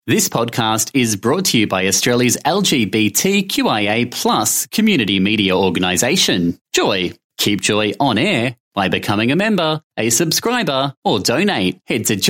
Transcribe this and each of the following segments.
This podcast is brought to you by Australia's LGBTQIA+ community media organisation, Joy. Keep Joy on air by becoming a member, a subscriber, or donate. Head to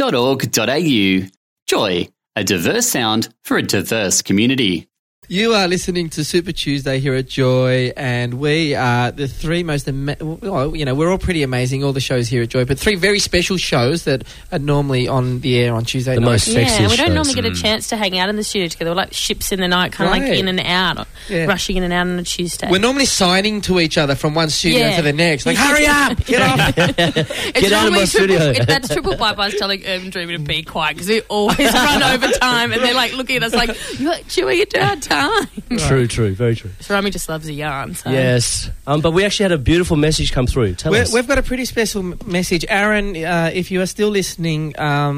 joy.org.au. Joy, a diverse sound for a diverse community. You are listening to Super Tuesday here at Joy, and we are the three most, we're all pretty amazing, all the shows here at Joy, but three very special shows that are normally on the air on Tuesday night. The most sexiest we don't shows. normally get a chance to hang out in the studio together. We're like ships in the night, kind of like in and out, rushing in and out on a Tuesday. We're normally signing to each other from one studio to the next. Like, hurry up! Get off! Get out of my studio. That's Triple Bypass telling Urban Dreamer to be quiet because we always run over time, and they're like looking at us like, you're like, Chewy, you're down time. True, very true. So Rami just loves a yarn. So. Yes. But we actually had a beautiful message come through. Tell us. We've got a pretty special message. Aaron, if you are still listening,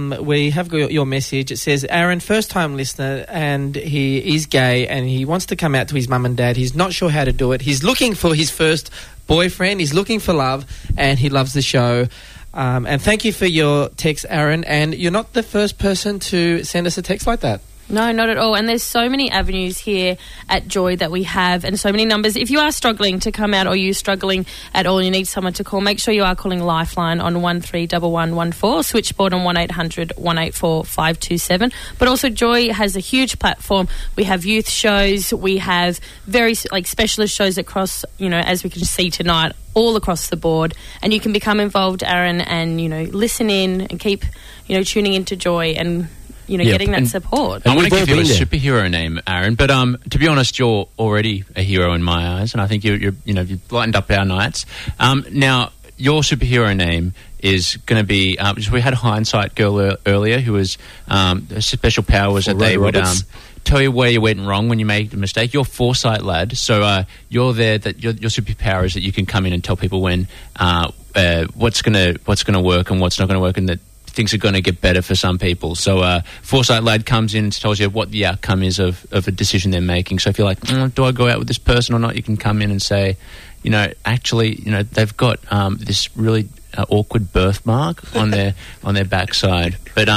we have got your message. It says, Aaron, first-time listener, and he is gay, and he wants to come out to his mum and dad. He's not sure how to do it. He's looking for his first boyfriend. He's looking for love, and he loves the show. And thank you for your text, Aaron. And you're not the first person to send us a text like that. No, not at all. And there's so many avenues here at Joy that we have, and so many numbers. If you are struggling to come out, or you're struggling at all and you need someone to call, make sure you are calling Lifeline on 131114, switchboard on 1800 184 527. But also Joy has a huge platform. We have youth shows. We have very specialist shows across, as we can see tonight, all across the board. And you can become involved, Aaron, and, listen in and keep, tuning into Joy and getting that support. I want to give you a superhero name, Aaron, but to be honest, you're already a hero in my eyes, and I think you've lightened up our nights. Now, your superhero name is going to be. We had a Hindsight girl earlier who was her special power was that they would tell you where you went wrong when you made a mistake. You're Foresight lad, so you're there. That your superpower is that you can come in and tell people when what's going to work and what's not going to work, and that things are going to get better for some people. So Foresight lad comes in and tells you what the outcome is of a decision they're making. So if you're like, do I go out with this person or not, you can come in and say, actually, they've got this really awkward birthmark on their backside. But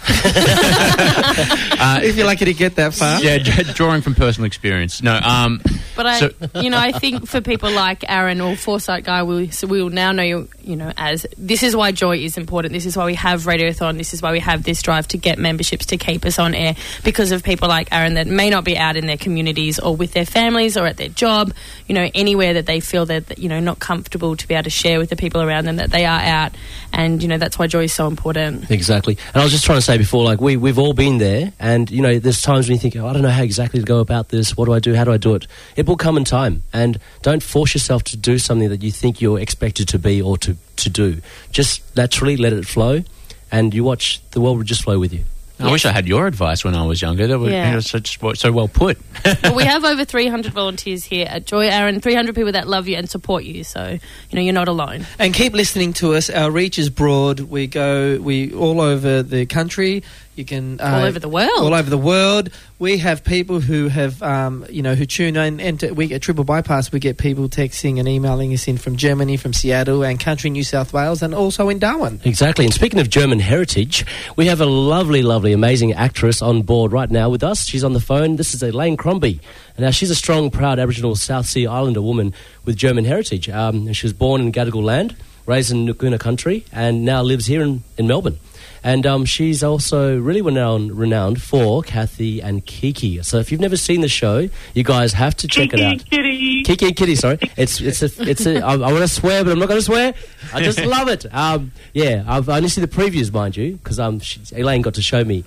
if you're lucky to get that far, drawing from personal experience. No, but I think for people like Aaron or Foresight guy, we will now know you. As this is why Joy is important. This is why we have Radiothon. This is why we have this drive to get memberships to keep us on air, because of people like Aaron that may not be out in their communities or with their families or at their job. Anywhere that they feel that not comfortable to be able to share with the people around them that they are out, and that's why Joy is so important. Exactly. And I was just trying to say before, we've all been there, and there's times when you think, I don't know how exactly to go about this. What do I do? How do I do it? It will come in time, and don't force yourself to do something that you think you're expected to be or to do. Just naturally let it flow, and you watch the world will just flow with you. I wish I had your advice when I was younger. That was so well put. Well, we have over 300 volunteers here at Joy, Aaron, 300 people that love you and support you. So, you're not alone. And keep listening to us. Our reach is broad. We all over the country. You can all over the world. All over the world. We have people who have, who tune in. And we get Triple Bypass. We get people texting and emailing us in from Germany, from Seattle, and country New South Wales, and also in Darwin. Exactly. And speaking of German heritage, we have a lovely, lovely, amazing actress on board right now with us. She's on the phone. This is Elaine Crombie. And now she's a strong, proud Aboriginal South Sea Islander woman with German heritage. She was born in Gadigal land, raised in Nguna country, and now lives here in Melbourne. And she's also really renowned for Kathy and Kiki. So if you've never seen the show, you guys have to check it out. Kiki and Kitty, sorry. It's a. I want to swear, but I'm not going to swear. I just love it. I've only seen the previews, mind you, because Elaine got to show me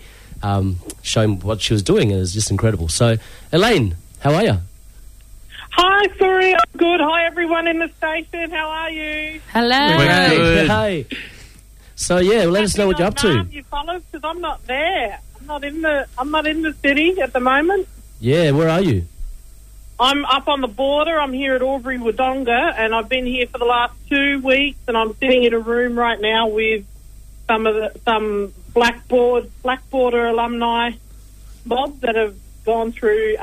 what she was doing, and it was just incredible. So, Elaine, how are you? Hi, sorry, I'm good. Hi, everyone in the station. How are you? Hello. We're good. Hey. So let us know what you're up to. You fellas, because I'm not there. I'm not in the city at the moment. Yeah, where are you? I'm up on the border. I'm here at Albury Wodonga, and I've been here for the last 2 weeks. And I'm sitting in a room right now with some Blackboarder alumni mobs that have gone through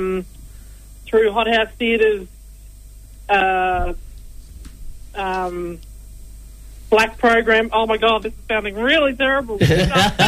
Hothouse Theatre's black program. Oh my God, this is sounding really terrible. I'm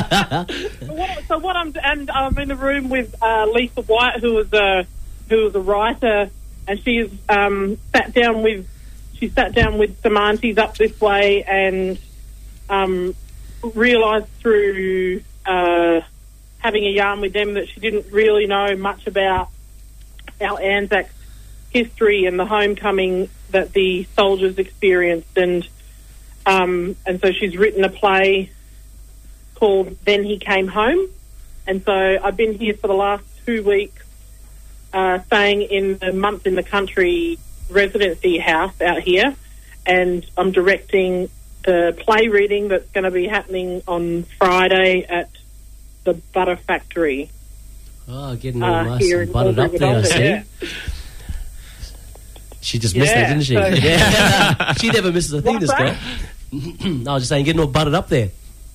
in the room with Lisa White, who was a writer, and she's sat down with some aunties up this way, and realised through having a yarn with them that she didn't really know much about our Anzac history and the homecoming that the soldiers experienced, and so she's written a play called Then He Came Home. And so I've been here for the last 2 weeks, staying in the Month in the Country residency house out here, and I'm directing the play reading that's going to be happening on Friday at the Butter Factory. Oh, getting all nice and buttered up there, I see. Yeah. She just missed that, didn't she? So yeah. She never misses a thing, What's this girl. I was just saying, getting all buttered up there.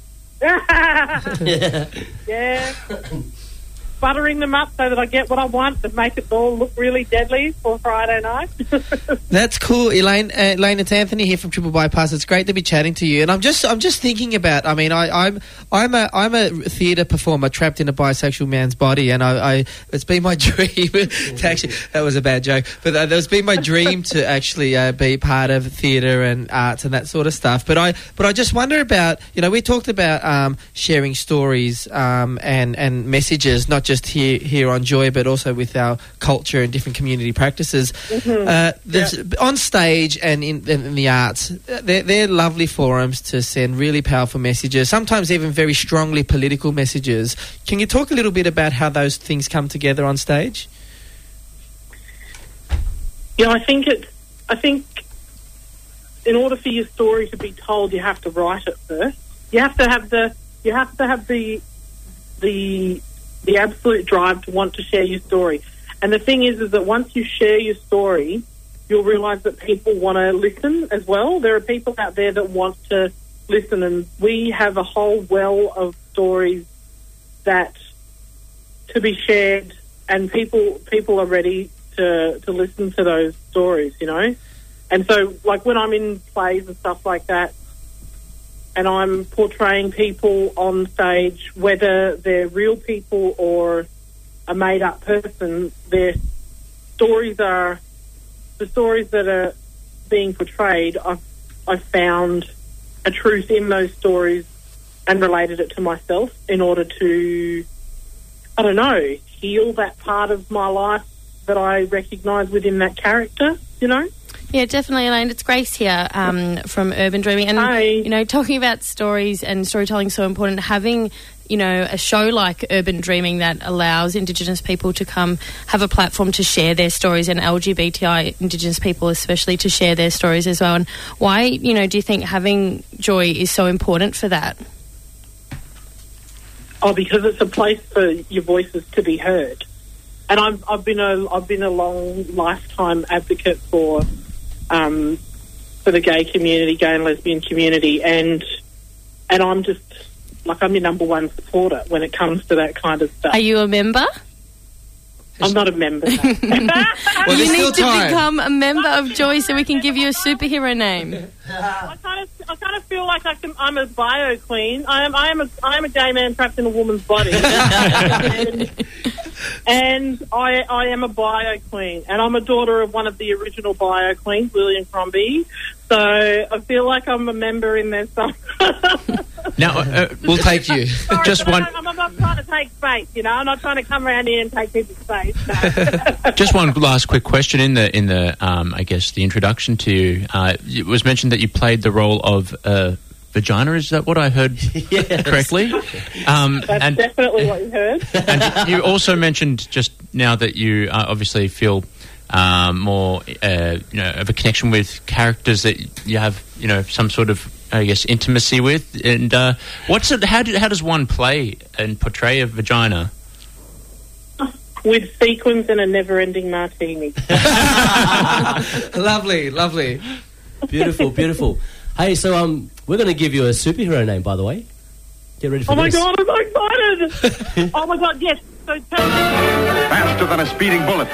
Yeah. Buttering them up so that I get what I want to make it all look really deadly for Friday night. That's cool, Elaine. Elaine, it's Anthony here from Triple Bypass. It's great to be chatting to you. And I'm just thinking about. I mean, I'm a theatre performer trapped in a bisexual man's body, and it's been my dream to actually. That was a bad joke, but it's been my dream to actually be part of theatre and arts and that sort of stuff. But I just wonder about. We talked about sharing stories and messages, not just here on Joy, but also with our culture and different community practices. Mm-hmm. On stage and in the arts, they're lovely forums to send really powerful messages, sometimes even very strongly political messages. Can you talk a little bit about how those things come together on stage? Yeah, I think in order for your story to be told, you have to write it first. You have to have the absolute drive to want to share your story. And the thing is that once you share your story, you'll realise that people want to listen as well. There are people out there that want to listen, and we have a whole well of stories that to be shared, and people are ready to listen to those stories, And so, like, when I'm in plays and stuff like that, and I'm portraying people on stage, whether they're real people or a made-up person, the stories that are being portrayed, I've found a truth in those stories and related it to myself in order to, heal that part of my life that I recognise within that character, Yeah, definitely, Elaine. It's Grace here from Urban Dreaming. And, Hi. Talking about stories and storytelling is so important. Having, a show like Urban Dreaming that allows Indigenous people to come have a platform to share their stories, and LGBTI Indigenous people especially to share their stories as well. And why, do you think having Joy is so important for that? Oh, because it's a place for your voices to be heard. And I've been a long lifetime advocate for the gay community, gay and lesbian community, and I'm just I'm your number one supporter when it comes to that kind of stuff. Are you a member? I'm not a member. Well, you need to time. become a member of Joy so we can give you a superhero name. I kind of feel like I'm a bio queen. I am a gay man trapped in a woman's body, and I am a bio queen, and I'm a daughter of one of the original bio queens, William Crombie. So I feel like I'm a member in there somewhere. Now, We'll take you. Sorry, Just one. I'm not trying to take space, I'm not trying to come around here and take people's space. No. Just one last quick question in the I guess the introduction to you. It was mentioned that you played the role of vagina. Is that what I heard correctly? That's definitely what you heard. And you also mentioned just now that you obviously feel more of a connection with characters that you have some sort of intimacy with. And how does one play and portray a vagina? With sequins and a never-ending martini. Lovely. Beautiful, beautiful. Hey, so we're going to give you a superhero name, by the way. Get ready for this. Oh my God, I'm so excited! Oh my God, yes. So tell me. Faster than a speeding bullet.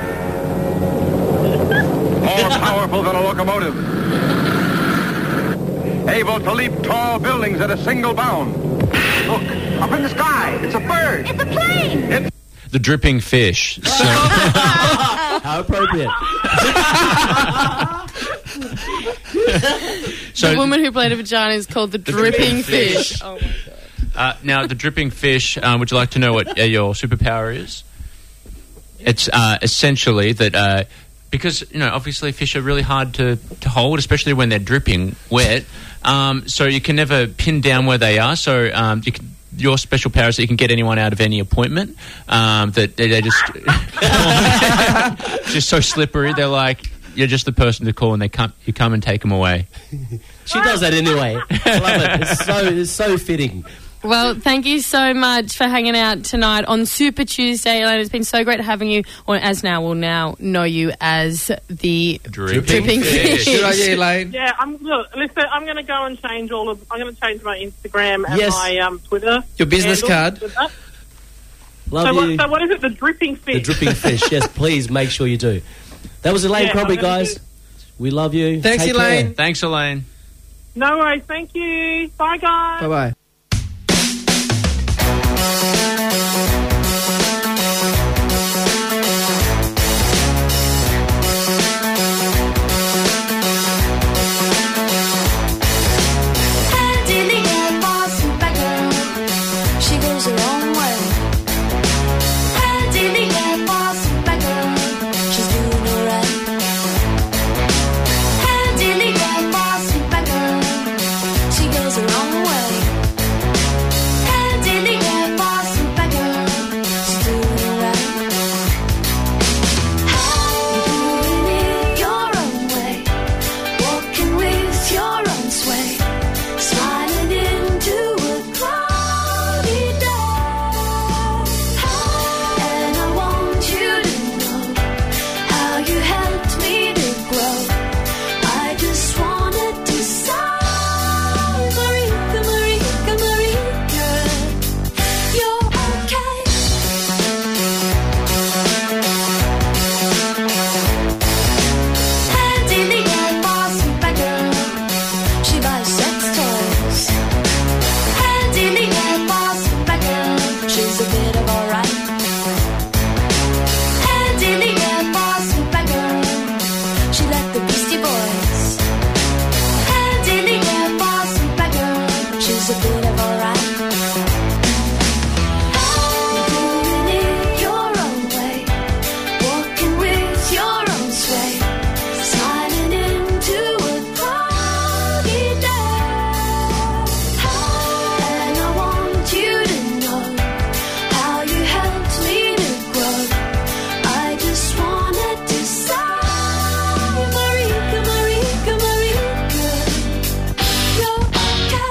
More powerful than a locomotive. able to leap tall buildings at a single bound. Look, up in the sky, it's a bird. It's a plane. The dripping fish. So, How appropriate. so The woman who played a vagina is called the dripping fish. Oh my God. now, the dripping fish, would you like to know what your superpower is? It's essentially that because, obviously fish are really hard to hold, especially when they're dripping wet. So you can never pin down where they are. So your special power is that you can get anyone out of any appointment. That they're just so slippery. They're like, you're just the person to call, and you come and take them away. She does that anyway. I love it. It's so fitting. Well, thank you so much for hanging out tonight on Super Tuesday, Elaine. It's been so great having you, or as now we'll now know you as the dripping fish. Good idea, Elaine. Yeah, listen, I'm going to go and change I'm going to change my Instagram and Yes. my Twitter. Your business handle card. with that. Love So you. what is it? The dripping fish. The dripping fish. Yes, please make sure you do. That was Elaine Yeah, Crombie, I'm gonna guys. do- We love you. Thanks, Take Elaine. care. Thanks, Elaine. No worries. Thank you. Bye, guys. Bye-bye. Hand in the air for Supergirl. She goes a long way. Hand in the air for Supergirl. She's doing alright. Hand in the air for Supergirl. She goes a long way. Hand in the air for Supergirl. She's doing alright. You're doing it your own way. Walking with your own sway. Smiling into a cloudy day. And I want you to know how you helped me to grow. I just wanted to say, Marika, Marika, Marika, you're okay. Hand in the air for Supergirl. She buys sex toys. Hand in the air for Supergirl. She's a bit of alright. Hand in the air for Supergirl. She like the Beastie Boys. Hand in the air for Supergirl. She's a bit of alright. You're doing it your own way. Walking with your own sway. Smiling into a cloudy day. And I want you to know how you helped me to grow. I just wanted to say, Marika, Marika, Marika, you're okay.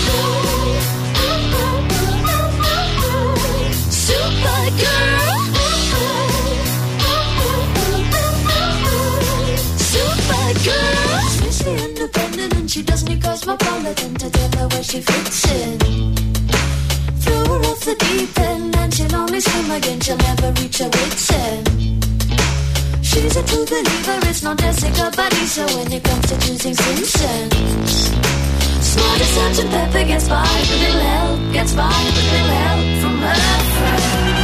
Supergirl. She's fiercely independent and she doesn't need cosmopolitan to tell her where she fits in. Throw her off the deep end and she'll only swim again. She'll never reach her wits' end. She's a true believer, it's not Jessica but Lisa when it comes to choosing Simpsons. Smart as Sgt. Pepper gets by with a little help, gets by with a little help from her friends.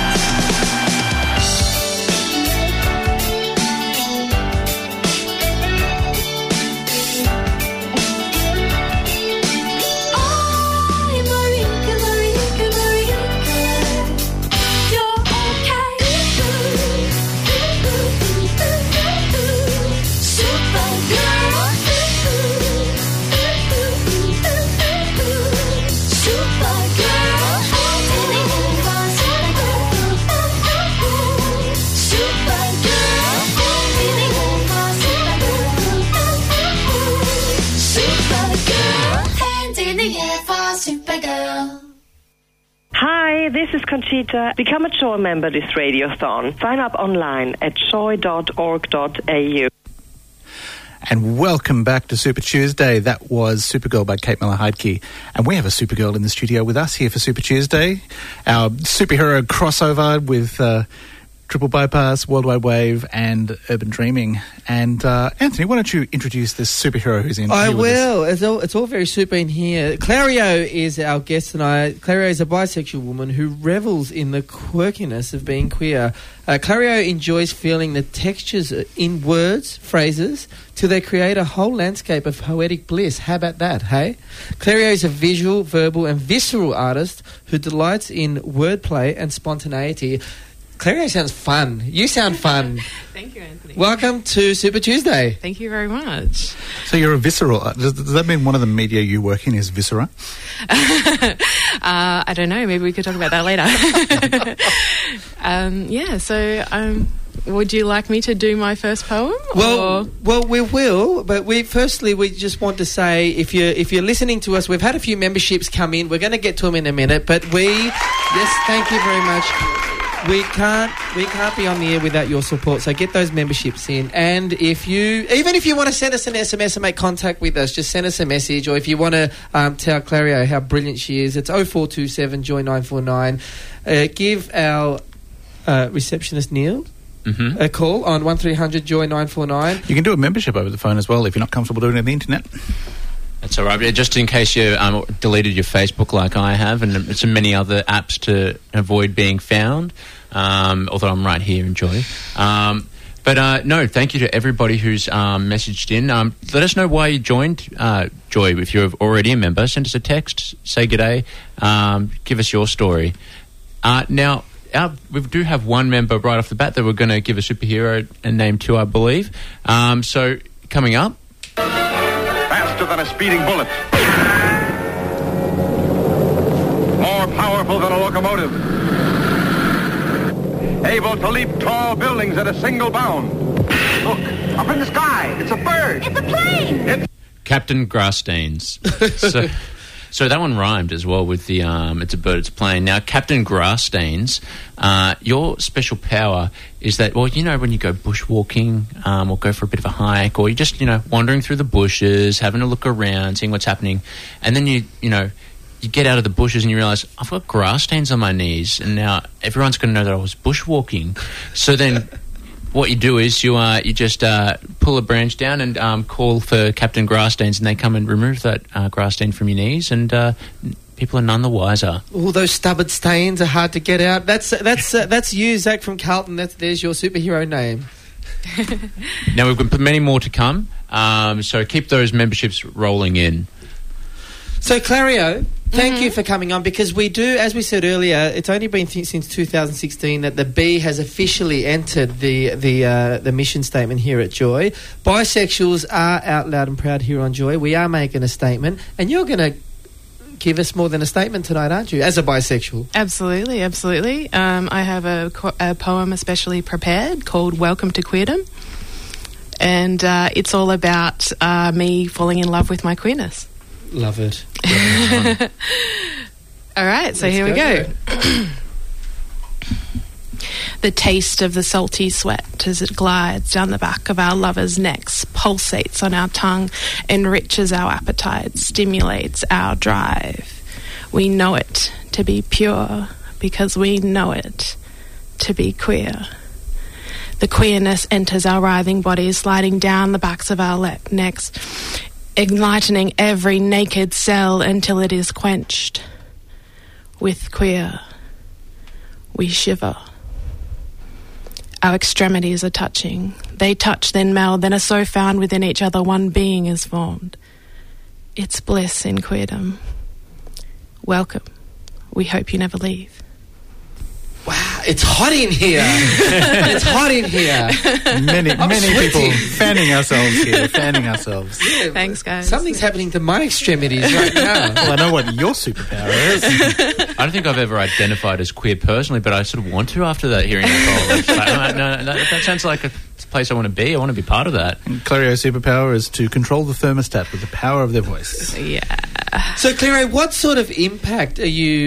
Hi, this is Conchita. Become a Joy member this radiothon. Sign up online at joy.org.au. And welcome back to Super Tuesday. That was Supergirl by Kate Miller-Heidke. And we have a Supergirl in the studio with us here for Super Tuesday. Our superhero crossover with Triple Bypass, Worldwide Wave, and Urban Dreaming. And Anthony, why don't you introduce this superhero who's in I here with us? will. It's all very super in here. Clario is our guest tonight. Clario is a bisexual woman who revels in the quirkiness of being queer. Clario enjoys feeling the textures in words, phrases, till they create a whole landscape of poetic bliss. How about that, hey? Clario is a visual, verbal, and visceral artist who delights in wordplay and spontaneity. Clario sounds fun. You sound fun. Thank you, Anthony. Welcome to Super Tuesday. Thank you very much. So you're a visceral. Does that mean one of the media you work in is Viscera? I don't know. Maybe we could talk about that later. Would you like me to do my first poem? Well, we will. But we just want to say, if you're listening to us, we've had a few memberships come in. We're going to get to them in a minute. But yes, thank you very much. We can't be on the air without your support, so get those memberships in. And even if you want to send us an SMS and make contact with us, just send us a message. Or if you want to tell Clario how brilliant she is, it's 0427 Joy 949. Give our receptionist Neil a call on 1300 Joy 949. You can do a membership over the phone as well if you're not comfortable doing it on the internet. That's all right. Just in case you deleted your Facebook like I have, and so many other apps to avoid being found, although I'm right here in Joy. But thank you to everybody who's messaged in. Let us know why you joined Joy. If you're already a member, send us a text, say g'day, give us your story. Now, we do have one member right off the bat that we're going to give a superhero a name to, I believe. So, coming up... Faster than a speeding bullet. More powerful than a locomotive. Able to leap tall buildings at a single bound. Look, up in the sky. It's a bird. It's a plane. Captain Grasstains. So that one rhymed as well with the it's a bird, it's a plane. Now, Captain Grasstains, your special power is that, well, you know, when you go bushwalking or go for a bit of a hike, or you're just, wandering through the bushes, having a look around, seeing what's happening, and then you get out of the bushes and you realise, I've got grass stains on my knees, and now everyone's going to know that I was bushwalking. So then... what you do is you just pull a branch down and call for Captain Grasstains, and they come and remove that grass stain from your knees, and people are none the wiser. All those stubborn stains are hard to get out. That's you, Zach from Carlton. There's your superhero name. Now we've got many more to come, so keep those memberships rolling in. So, Clario, thank you for coming on, because we do, as we said earlier, it's only been since 2016 that the B has officially entered the mission statement here at Joy. Bisexuals are out loud and proud here on Joy. We are making a statement, and you're going to give us more than a statement tonight, aren't you, as a bisexual? Absolutely, absolutely. I have a poem especially prepared called Welcome to Queerdom, and it's all about me falling in love with my queerness. Love it. All right, so here we go. The taste of the salty sweat as it glides down the back of our lovers' necks, pulsates on our tongue, enriches our appetite, stimulates our drive. We know it to be pure because we know it to be queer. The queerness enters our writhing bodies, sliding down the backs of our necks, igniting every naked cell until it is quenched. With queer, we shiver. Our extremities are touching. They touch, then meld, then are so found within each other one being is formed. It's bliss in queerdom. Welcome. We hope you never leave. Wow, it's hot in here. It's hot in here. Many people fanning ourselves. Yeah, thanks, guys. Something's happening to my extremities right now. Well, I know what your superpower is. I don't think I've ever identified as queer personally, but I sort of want to after that, hearing that call. Like, no, that sounds like It's a place I want to be. I want to be part of that. And Clario's superpower is to control the thermostat with the power of their voice. Yeah. So, Clario, what sort of impact are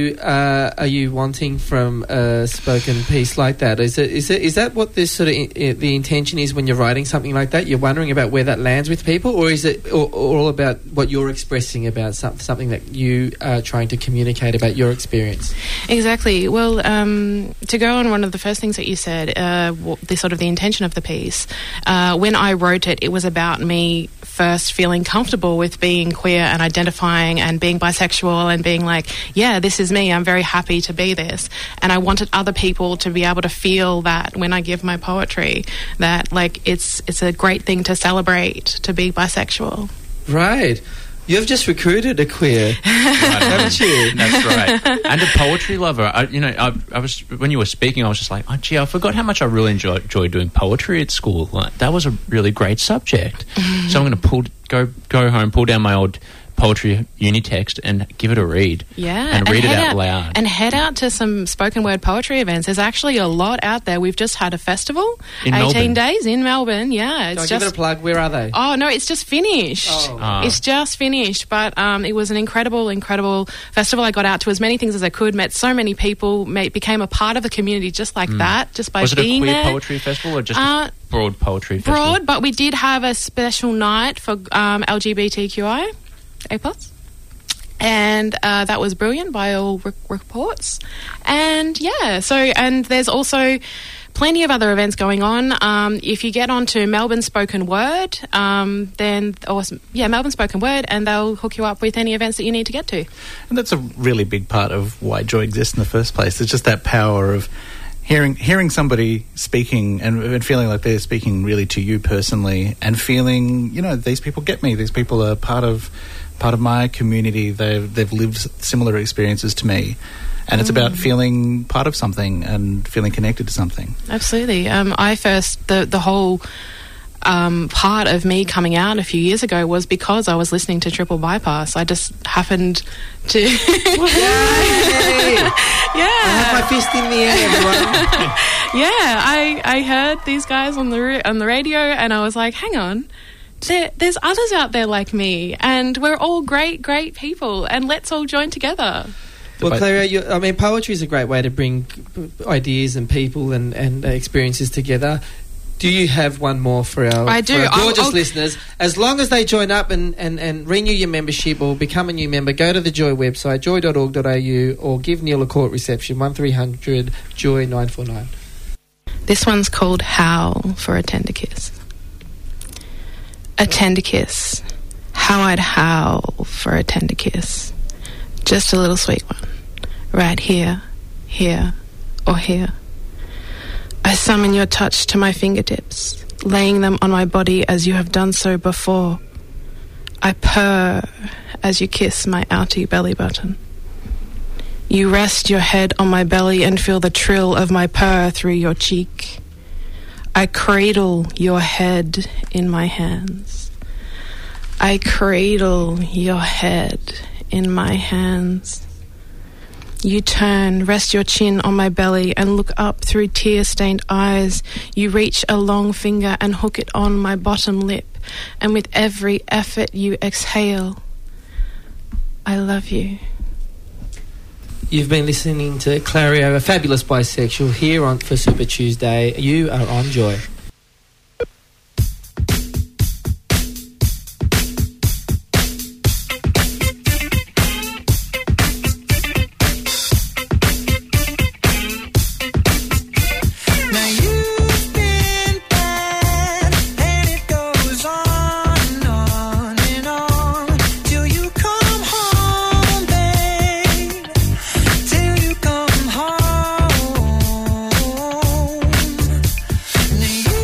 you wanting from a spoken piece like that? Is that what this sort of the intention is when you're writing something like that? You're wondering about where that lands with people, or is it all about what you're expressing about something that you are trying to communicate about your experience? Exactly. Well, to go on one of the first things that you said, the sort of the intention of the piece, when I wrote it, it was about me first feeling comfortable with being queer and identifying and being bisexual and being like, yeah, this is me. I'm very happy to be this. And I wanted other people to be able to feel that when I give my poetry, that like it's a great thing to celebrate to be bisexual. Right. You've just recruited a queer, haven't you? That's right. And a poetry lover. I was when you were speaking, I was just like, oh, gee, I forgot how much I really enjoyed doing poetry at school. Like, that was a really great subject. So I'm going to go home, pull down my old poetry uni text and give it a read. Yeah. And read it out loud. And head out to some spoken word poetry events. There's actually a lot out there. We've just had a festival, in 18 Melbourne. days in Melbourne. Yeah. It's give it a plug. Where are they? Oh, no, it's just finished. Oh. It's just finished. But it was an incredible festival. I got out to as many things as I could, met so many people, became a part of the community just like that, just by being there. Was it a queer poetry festival or just a broad poetry festival? Broad, but we did have a special night for LGBTQI. A+. And that was brilliant by all reports. And yeah, and there's also plenty of other events going on. If you get onto Melbourne Spoken Word, Melbourne Spoken Word, and they'll hook you up with any events that you need to get to. And that's a really big part of why Joy exists in the first place. It's just that power of hearing somebody speaking and feeling like they're speaking really to you personally, and feeling, these people get me. These people are part of my community. They've lived similar experiences to me, and it's about feeling part of something and feeling connected to something. Absolutely. The whole part of me coming out a few years ago was because I was listening to Triple Bypass. I just happened to I have my fist in the air, everyone. Yeah, I heard these guys on the radio, and I was like, hang on. There's others out there like me, and we're all great people, and let's all join together. Well, Clario, poetry is a great way to bring ideas and people and experiences together. Do you have one more for our gorgeous listeners? As long as they join up and renew your membership or become a new member, go to the Joy website, joy.org.au, or give Neil a call at reception, 1300 Joy 949. This one's called Howl for a Tender Kiss. A tender kiss. How I'd howl for a tender kiss. Just a little sweet one. Right here, or here. I summon your touch to my fingertips, laying them on my body as you have done so before. I purr as you kiss my outie belly button. You rest your head on my belly and feel the trill of my purr through your cheek. I cradle your head in my hands. I cradle your head in my hands. You turn, rest your chin on my belly and look up through tear-stained eyes. You reach a long finger and hook it on my bottom lip, and with every effort you exhale. I love you. You've been listening to Clario, a fabulous bisexual, here for Super Tuesday. You are on Joy. Till you come home.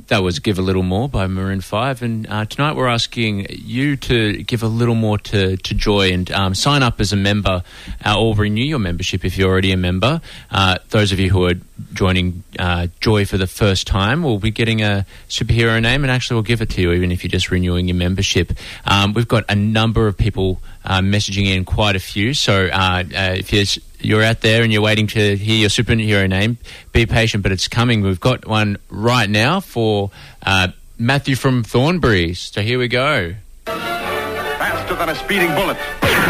That was Give a Little More by Maroon 5. And tonight we're asking you to give a little more to Joy and sign up as a member or renew your membership if you're already a member. Those of you who are joining Joy for the first time will be getting a superhero name, and actually we'll give it to you even if you're just renewing your membership. We've got a number of people messaging in, quite a few. So if you're out there and you're waiting to hear your superhero name, be patient, but it's coming. We've got one right now for Matthew from Thornbury. So here we go. Faster than a speeding bullet.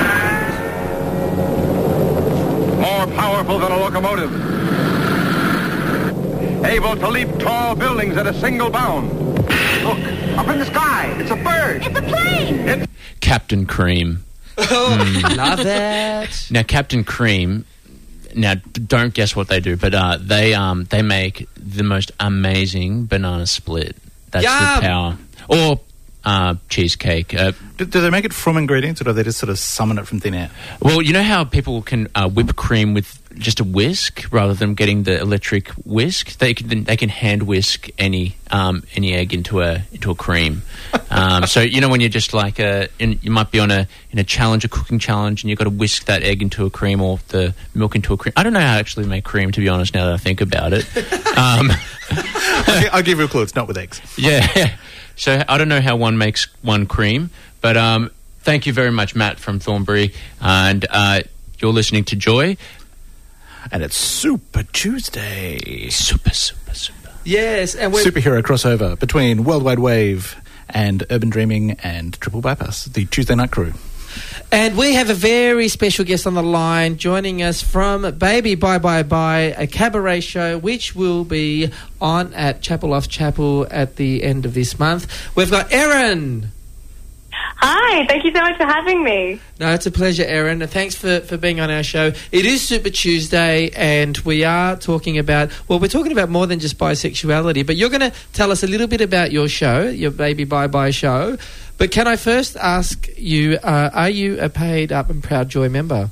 More powerful than a locomotive. Able to leap tall buildings at a single bound. Look, up in the sky. It's a bird. It's a plane. Captain Cream. Love that. Now, Captain Cream, don't guess what they do, but they make the most amazing banana split. That's Yum. the power. Or cheesecake. Do they make it from ingredients, or do they just sort of summon it from thin air? Well, you know how people can whip cream with just a whisk rather than getting the electric whisk? They can hand whisk any egg into a cream. So you know when you're just like you might be in a challenge, a cooking challenge, and you've got to whisk that egg into a cream or the milk into a cream. I don't know how to actually make cream, to be honest. Now that I think about it, I'll give you a clue. It's not with eggs. Yeah. So I don't know how one makes one cream, but thank you very much, Matt from Thornbury, and you're listening to Joy. And it's Super Tuesday. Super. Yes, and we're Superhero crossover between World Wide Wave and Urban Dreaming and Triple Bypass, the Tuesday Night Crew. And we have a very special guest on the line joining us from Baby Bye Bye Bye, a cabaret show which will be on at Chapel Off Chapel at the end of this month. We've got Erin. Hi, thank you so much for having me. No, it's a pleasure, Erin. Thanks for being on our show. It is Super Tuesday, and we are talking about, well, we're talking about more than just bisexuality, but you're going to tell us a little bit about your show, your Baby Bye Bye show. But can I first ask you, are you a paid Up and Proud Joy member?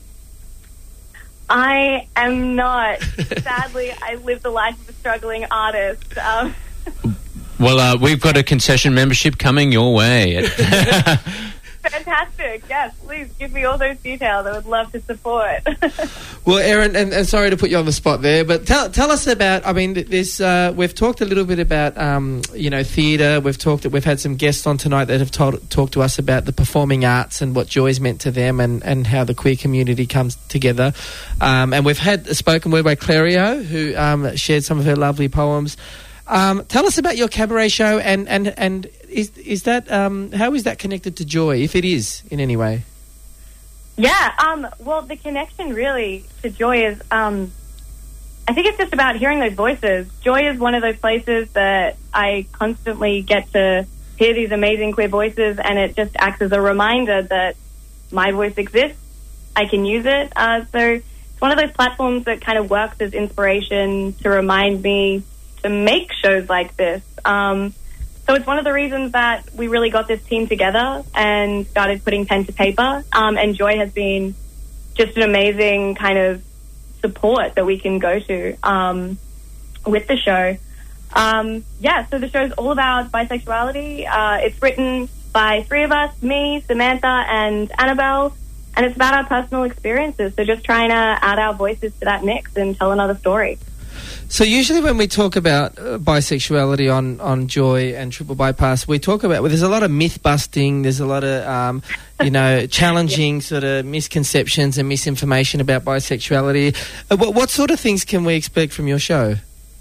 I am not. Sadly, I live the life of a struggling artist. Well, we've got a concession membership coming your way. Fantastic. Yes, please give me all those details. I would love to support. Well, Erin, and sorry to put you on the spot there, but tell us about, I mean, this, we've talked a little bit about, theatre. We've had some guests on tonight that have talked to us about the performing arts and what Joy's meant to them and how the queer community comes together. And we've had a spoken word by Clario, who shared some of her lovely poems. Tell us about your cabaret show and is that how is that connected to Joy, if it is in any way? Yeah, well, the connection really to Joy is, I think it's just about hearing those voices. Joy is one of those places that I constantly get to hear these amazing queer voices, and it just acts as a reminder that my voice exists. I can use it. So it's one of those platforms that kind of works as inspiration to remind me to make shows like this. So it's one of the reasons that we really got this team together and started putting pen to paper. And Joy has been just an amazing kind of support that we can go to with the show. So the show's all about bisexuality. It's written by three of us, me, Samantha, and Annabelle. And it's about our personal experiences. So just trying to add our voices to that mix and tell another story. So usually when we talk about bisexuality on Joy and Triple Bypass, we talk about, well, there's a lot of myth busting, there's a lot of, challenging sort of misconceptions and misinformation about bisexuality. What sort of things can we expect from your show?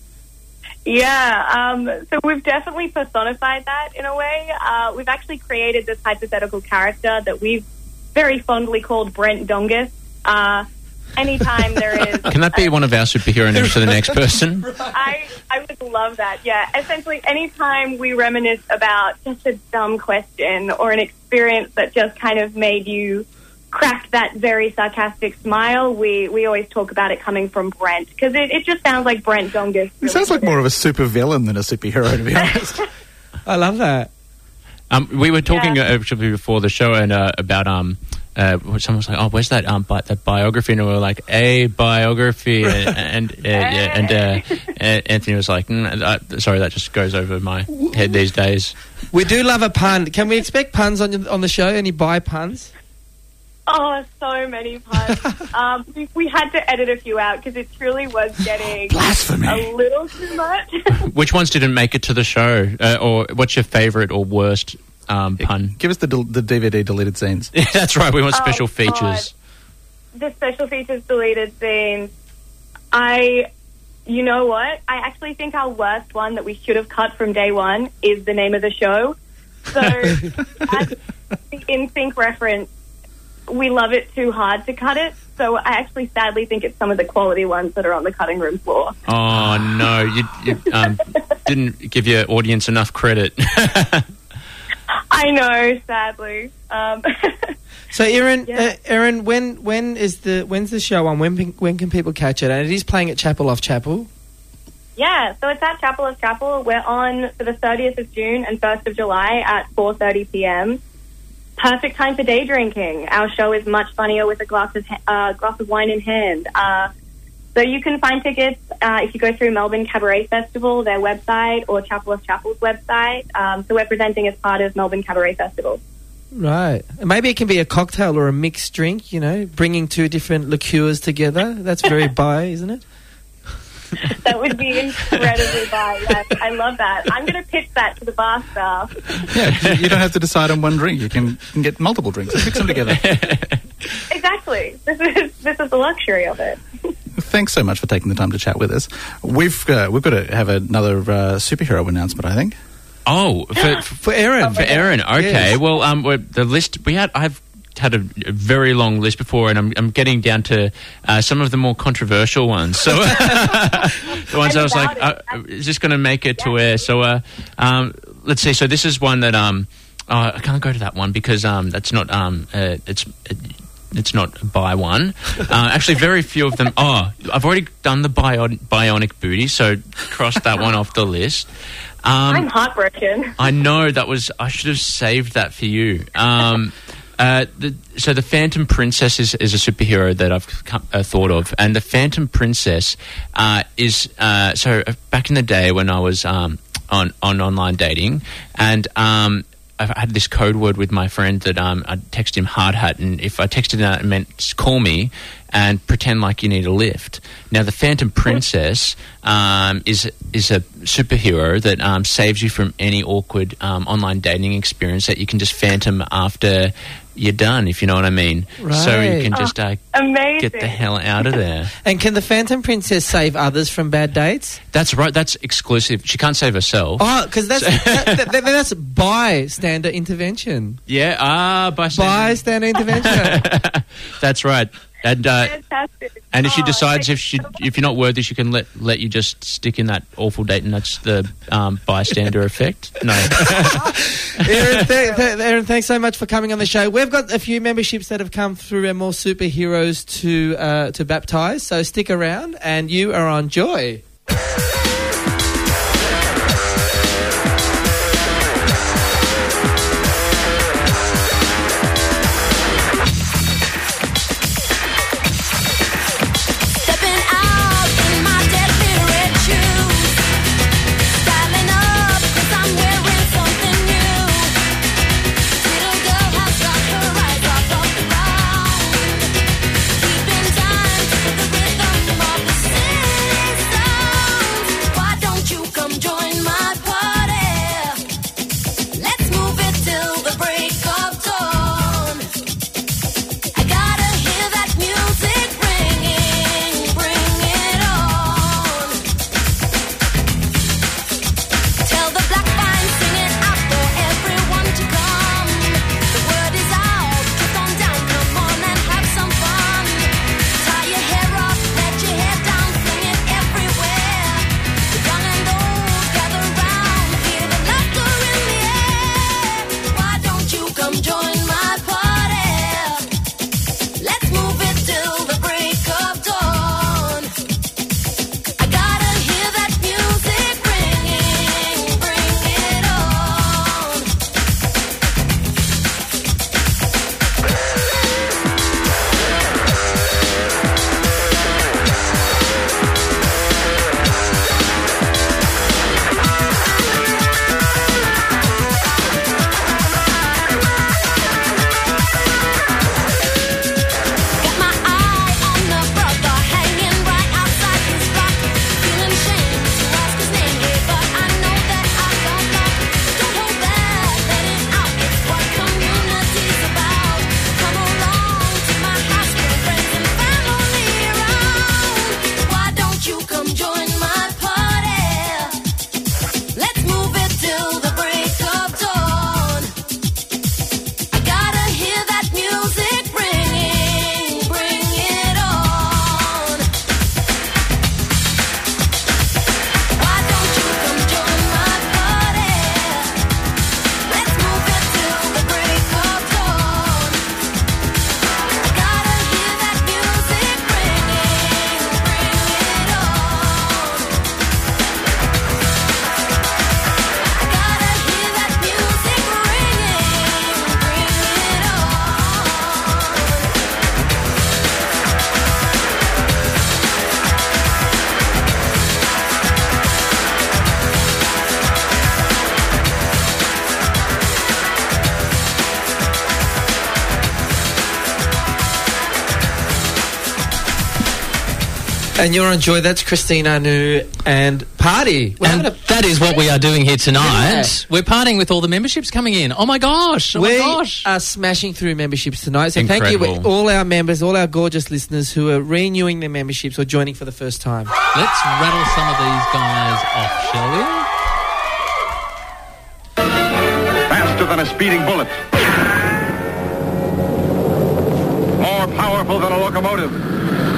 Yeah, so we've definitely personified that in a way. We've actually created this hypothetical character that we've very fondly called Brent Dongus. Anytime there is... Can that be one of our superhero names for the next person? I would love that, yeah. Essentially, anytime we reminisce about just a dumb question or an experience that just kind of made you crack that very sarcastic smile, we always talk about it coming from Brent, because it just sounds like Brent Dongus. It sounds like more of a super villain than a superhero, to be honest. I love that. We were talking actually before the show and about someone was like, "Oh, where's that that biography?" And we were like, "A biography," and Anthony was like, "Sorry, that just goes over my head these days." We do love a pun. Can we expect puns on the show? Any bi puns? Oh, so many puns. We had to edit a few out because it truly was getting Blasphemy. a little too much. Which ones didn't make it to the show, or what's your favourite or worst pun? Give us the DVD deleted scenes. That's right. We want special features. The special features deleted scenes. You know what? I actually think our worst one that we should have cut from day one is the name of the show. So, as the NSYNC reference, we love it too hard to cut it. So I actually sadly think it's some of the quality ones that are on the cutting room floor. Oh, no. You didn't give your audience enough credit. I know, sadly. So, Erin, when's the show on? When can people catch it? And it is playing at Chapel Off Chapel. Yeah, so it's at Chapel Off Chapel. We're on for the 30th of June and 1st of July at 4:30 p.m. Perfect time for day drinking. Our show is much funnier with a glass of wine in hand. So you can find tickets if you go through Melbourne Cabaret Festival, their website, or Chapel of Chapel's website. So we're presenting as part of Melbourne Cabaret Festival. Right. Maybe it can be a cocktail or a mixed drink, bringing two different liqueurs together. That's very bi, isn't it? That would be incredibly bi. Yes, I love that. I'm going to pitch that to the bar staff. Yeah, you don't have to decide on one drink. You can get multiple drinks and mix them together. Exactly. This is the luxury of it. Thanks so much for taking the time to chat with us. We've got to have another superhero announcement, I think. Oh, for Erin. For Erin. Okay. Yes. Well, the list I've had a very long list before, and I'm getting down to some of the more controversial ones. So the ones I was like, is this going to make it to air? So let's see. So this is one that I can't go to that one because that's not it's not by one. Actually, very few of them. I've already done the bionic booty, so cross that one off the list. I'm heartbroken. I know I should have saved that for you. So the Phantom Princess is a superhero that I've thought of, and the Phantom Princess is so back in the day when I was on online dating, and I had this code word with my friend that I'd text him hard hat, and if I texted that, it meant call me and pretend like you need a lift. Now, the Phantom Princess is a superhero that saves you from any awkward online dating experience that you can just phantom after you're done, if you know what I mean. Right. So you can just amazing. Get the hell out of there. And can the Phantom Princess save others from bad dates? That's right. That's exclusive. She can't save herself. Oh, because that's bystander intervention. Yeah, bystander intervention. That's right. And fantastic. And if she decides if you're not worthy, she can let you just stick in that awful date, and that's the bystander effect. No. Erin, thanks so much for coming on the show. We've got a few memberships that have come through, and more superheroes to baptise. So stick around, and you are on Joy. Keeping time to the rhythm of the city. And you're on Joy. That's Christine Anu and Party. And that is what we are doing here tonight. Yeah. We're partying with all the memberships coming in. Oh, my gosh. We are smashing through memberships tonight. So Incredible. Thank you all our members, all our gorgeous listeners who are renewing their memberships or joining for the first time. Let's rattle some of these guys off, shall we? Faster than a speeding bullet. More powerful than a locomotive.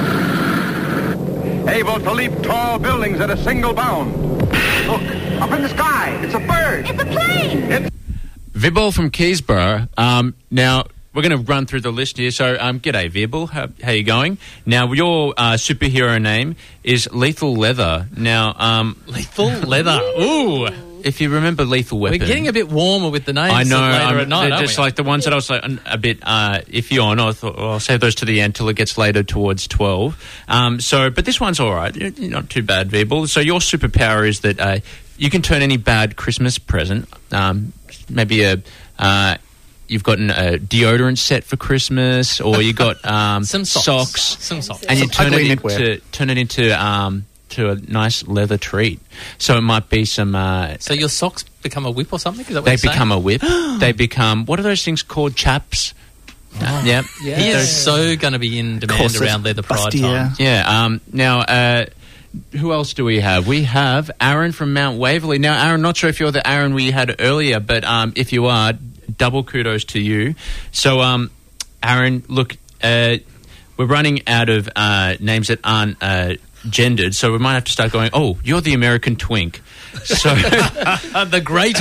Able to leap tall buildings at a single bound. Look, up in the sky. It's a bird. It's a plane. Vibble from Keysborough. Now, we're going to run through the list here. So, g'day, Vibble. How you going? Now, your superhero name is Lethal Leather. Now, Lethal Leather. Ooh. If you remember Lethal Weapon... We're getting a bit warmer with the names. I know. Later at night, just like the ones that I was like a bit iffy on. I thought, I'll save those to the end till it gets later towards 12. But this one's all right. You're not too bad, Vibble. So your superpower is that you can turn any bad Christmas present, maybe you've gotten a deodorant set for Christmas, or you got some socks, and you turn it into to a nice leather treat. So it might be some... so your socks become a whip or something? Is that what they you're become saying? a whip. They become... What are those things called? Chaps? Yeah. He is so going to be in demand around Leather Pride time. Yeah. Now, who else do we have? We have Aaron from Mount Waverley. Now, Aaron, not sure if you're the Aaron we had earlier, but if you are, double kudos to you. So, Aaron, look, we're running out of names that aren't... gendered, so we might have to start going, oh, you're the American twink. So the greatest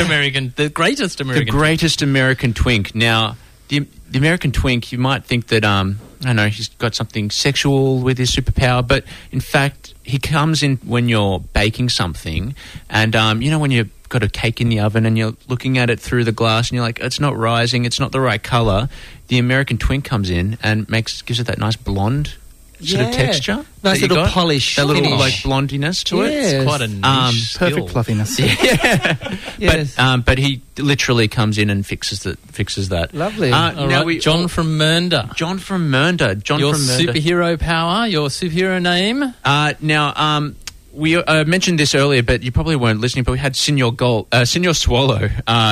American twink. Now, the American twink, you might think that, I don't know, he's got something sexual with his superpower, but in fact, he comes in when you're baking something, and, when you've got a cake in the oven and you're looking at it through the glass and you're like, it's not rising, it's not the right colour, the American twink comes in and gives it that nice blonde sort of texture. Nice little polish. That little like blondiness to it. It's quite a niche perfect fluffiness. Yeah. Yes. But he literally comes in and fixes that. Lovely. John from Mernda. John from Mernda. Your superhero power, your superhero name? We mentioned this earlier, but you probably weren't listening, but we had Senor Swallow.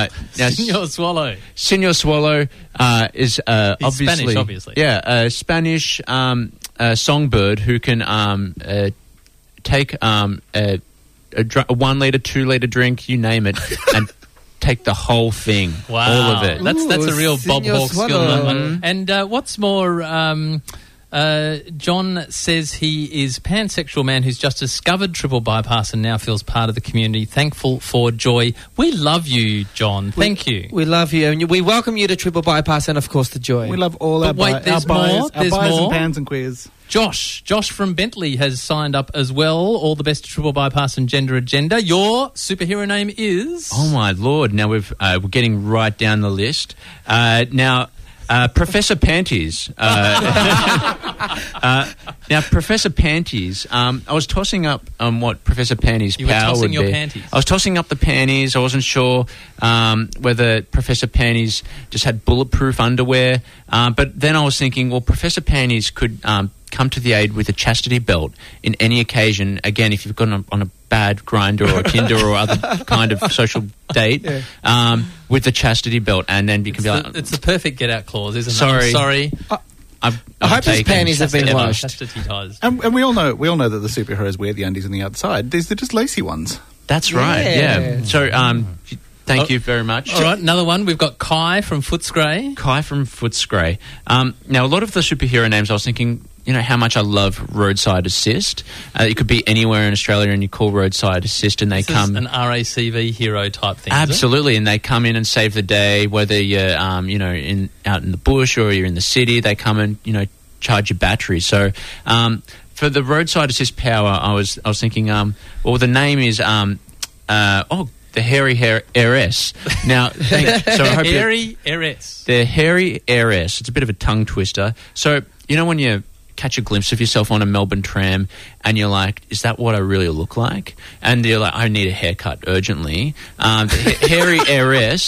Senor Swallow is obviously... Spanish, obviously. Yeah, a Spanish songbird who can take a 1 litre, 2 litre drink, you name it, and take the whole thing. Wow. All of it. That's a real Bob Hawke skill. And what's more... John says he is a pansexual man who's just discovered triple bypass and now feels part of the community. Thankful for Joy. We love you, John. Thank you. We love you. And we welcome you to triple bypass and, of course, to Joy. We love all our there's more. There's our more. And pans and queers. Josh from Bentley has signed up as well. All the best to triple bypass and gender agenda. Your superhero name is... Oh, my Lord. Now we're getting right down the list. Professor Panties. Now, Professor Panties, I was tossing up what Professor Panties' power would be. You were tossing your panties. I was tossing up the panties. I wasn't sure whether Professor Panties just had bulletproof underwear. But then I was thinking, well, Professor Panties could come to the aid with a chastity belt in any occasion. Again, if you've gone on a bad Grindr or a Tinder or other kind of social date, with the chastity belt, and then you can be like... It's the perfect get-out clause, isn't it? Sorry. I hope his panties have been washed. And we all know that the superheroes wear the undies on the outside. They're just lacy ones. That's right, yeah. So, thank you very much. All right, another one. We've got Kai from Footscray. Kai from Footscray. Now, a lot of the superhero names, I was thinking... how much I love Roadside Assist. It could be anywhere in Australia and you call Roadside Assist and this is an RACV hero type thing. Absolutely, and they come in and save the day, whether you're, out in the bush or you're in the city, they come and, charge your battery. So, for the Roadside Assist power, I was thinking, the name is, the Hairy Heiress. Now, so I hope Hairy Heiress. The Hairy Heiress. It's a bit of a tongue twister. So, when you catch a glimpse of yourself on a Melbourne tram and you're like, is that what I really look like? And you're like, I need a haircut urgently. The Hairy Heiress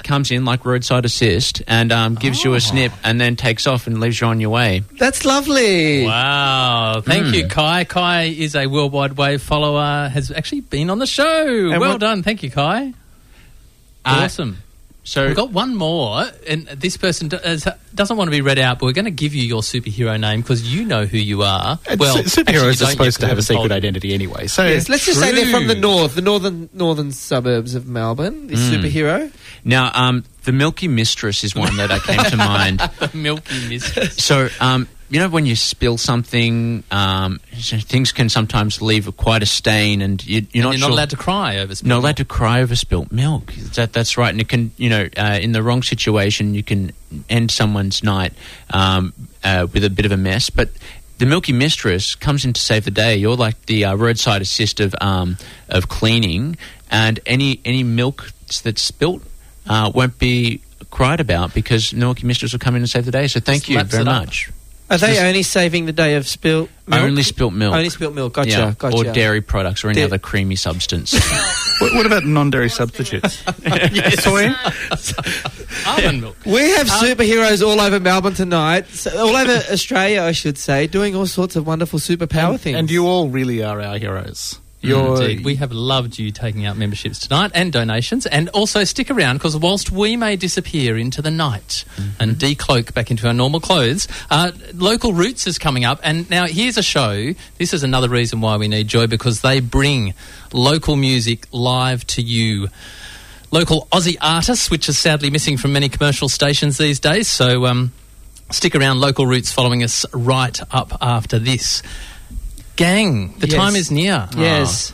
comes in like roadside assist and gives you a snip and then takes off and leaves you on your way. That's lovely. Wow. Thank you, Kai. Kai is a World Wide Wave follower, has actually been on the show. And well done. Thank you, Kai. Awesome. So we've got one more, and this person doesn't want to be read out, but we're going to give you your superhero name because you know who you are. Well, superheroes are supposed to have a secret identity anyway. So yes, let's just say they're from the north, the northern suburbs of Melbourne. This superhero. Now, the Milky Mistress is one that came to mind. The Milky Mistress. So, you know, when you spill something, things can sometimes leave quite a stain, and you're not allowed to cry over spilt milk. Not allowed to cry over spilt milk. That's right, and it can, in the wrong situation, you can end someone's night with a bit of a mess. But the Milky Mistress comes in to save the day. You're like the roadside assist of cleaning, and any milk that's spilt won't be cried about because the Milky Mistress will come in and save the day. So thank you very much. Are they only saving the day of spilt milk? Only spilt milk. Only spilt milk, gotcha. Yeah. Gotcha. Or dairy products or any other creamy substance. What about non-dairy substitutes? Soy? Almond milk. We have superheroes all over Melbourne tonight, all over Australia, I should say, doing all sorts of wonderful superpower things. And you all really are our heroes. Indeed. We have loved you taking out memberships tonight and donations, and also stick around because whilst we may disappear into the night and decloak back into our normal clothes, Local Roots is coming up, and now here's a show. This is another reason why we need Joy, because they bring local music live to you. Local Aussie artists, which is sadly missing from many commercial stations these days, so stick around. Local Roots following us right up after this. Gang, the time is near. Yes.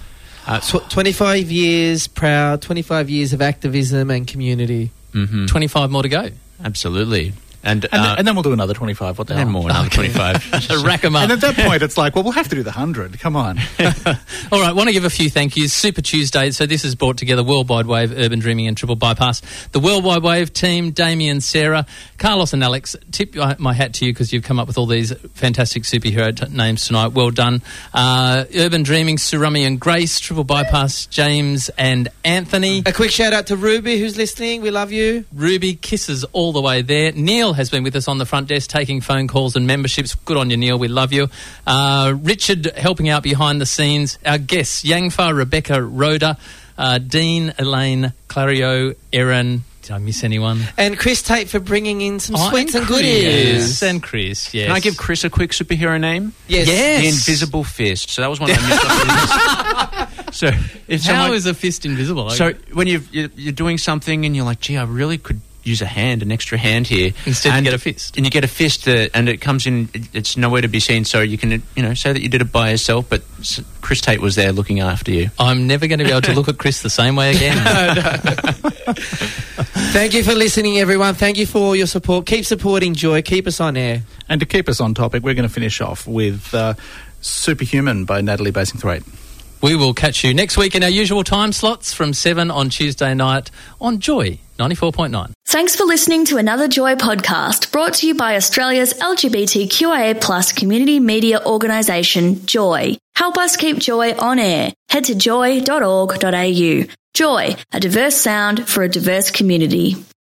25 years proud, 25 years of activism and community. 25 more to go. Absolutely. And then we'll do another 25. What the hell? And more, another 25. Rack them up. And at that point, it's like, well, we'll have to do the 100. Come on. All right, want to give a few thank yous. Super Tuesday. So this has brought together World Wide Wave, Urban Dreaming and Triple Bypass. The World Wide Wave team, Damien, Sarah, Carlos and Alex. Tip my hat to you because you've come up with all these fantastic superhero names tonight. Well done. Urban Dreaming, Surami and Grace. Triple Bypass, James and Anthony. A quick shout out to Ruby who's listening. We love you. Ruby, kisses all the way there. Neil has been with us on the front desk taking phone calls and memberships. Good on you, Neil. We love you. Richard helping out behind the scenes. Our guests, Yangfa, Rebecca, Rhoda, Dean, Elaine, Clario, Erin. Did I miss anyone? And Chris Tate for bringing in some sweets and goodies. And Chris, yes. Can I give Chris a quick superhero name? Yes. The Invisible Fist. So that was one I missed. So if How is a fist invisible? So when you're doing something and you're like, gee, I really could use an extra hand here. Instead you get a fist. And you get a fist and it comes in, it's nowhere to be seen, so you can, say that you did it by yourself, but Chris Tate was there looking after you. I'm never going to be able to look at Chris the same way again. Thank you for listening, everyone. Thank you for all your support. Keep supporting Joy. Keep us on air. And to keep us on topic, we're going to finish off with Superhuman by Natalie Basingthwaite. We will catch you next week in our usual time slots from 7 on Tuesday night on Joy 94.9. Thanks for listening to another Joy podcast brought to you by Australia's LGBTQIA+ community media organisation, Joy. Help us keep Joy on air. Head to joy.org.au. Joy, a diverse sound for a diverse community.